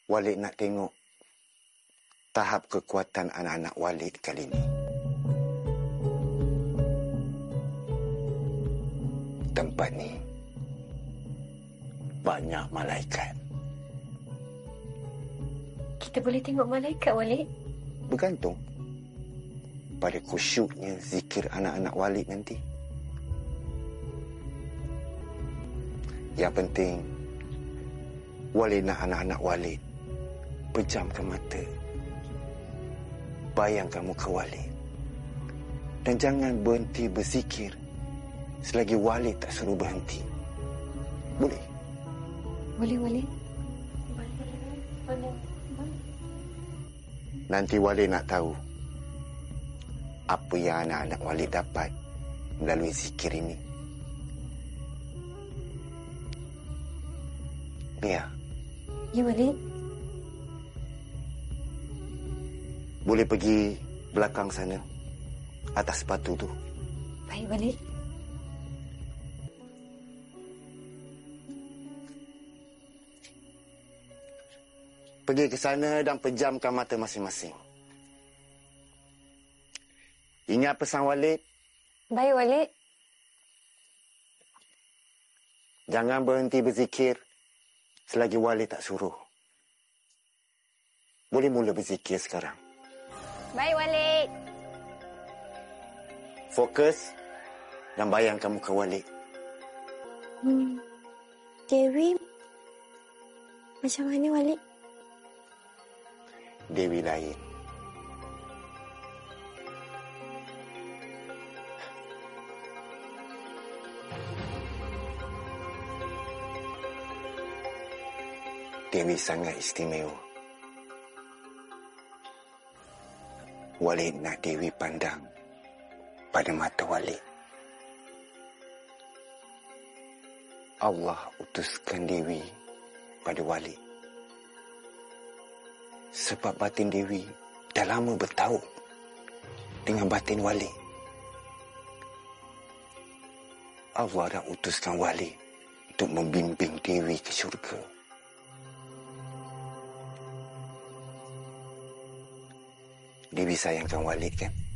Walid nak tengok tahap kekuatan anak-anak Walid kali ini. Tempat ni banyak malaikat. Kita boleh tengok malaikat, Walid? Bergantung pada khusyuknya zikir anak-anak Walid nanti. Yang penting, Walid nak anak-anak Walid pejamkan mata, bayangkan muka Walid, dan jangan berhenti berzikir selagi Walid tak suruh berhenti. Boleh? Boleh, Walid. Nanti Walid nak tahu apa yang anak-anak Walid dapat melalui zikir ini. Mia. Ya, Walid. Boleh pergi belakang sana, atas batu tu. Baik, Walid. Pergi ke sana dan pejamkan mata masing-masing. Ingat pesan Walid? Baik, Walid. Jangan berhenti berzikir selagi Walid tak suruh. Boleh mula berzikir sekarang. Baik, Walid. Fokus dan bayangkan muka Walid. Dewi, macam mana, Walid? Dewi lain. Dewi sangat istimewa. Walid nak Dewi pandang pada mata Walid. Allah utuskan Dewi pada Walid. Sebab batin Dewi dah lama bertaut dengan batin Walid. Allah dah utuskan Walid untuk membimbing Dewi ke syurga. Dewi sayangkan Walid, kan?